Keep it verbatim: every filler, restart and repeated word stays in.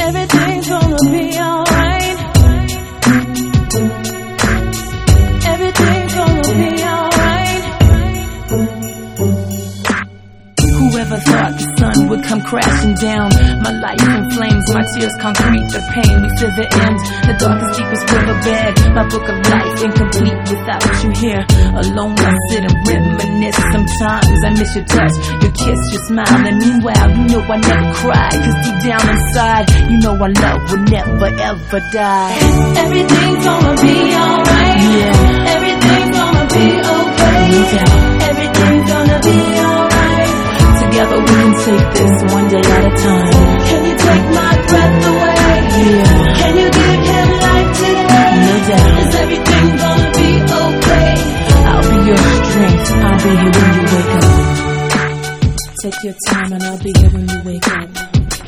Everything's gonna be alright. Everything's gonna be alright. Whoever thought the sun would come crashing down? My life in flames, my tears concrete the pain. We feel the end, the darkest, deepest riverbed. My book of life incomplete without you here. Alone I sit and reminisce. Sometimes I miss your touch, your kiss, your smile. And meanwhile, you know I never cry, cause deep down inside, you know our love will never ever die. Everything's gonna be alright. Yeah. Everything's gonna be okay. Yeah. Everything's gonna be alright. Together we can take this one day at a time. Can you take my breath away? Yeah. Can you give him life today? No doubt. Is everything gonna be okay? I'll be your strength. I'll be here when you wake up. Take your time and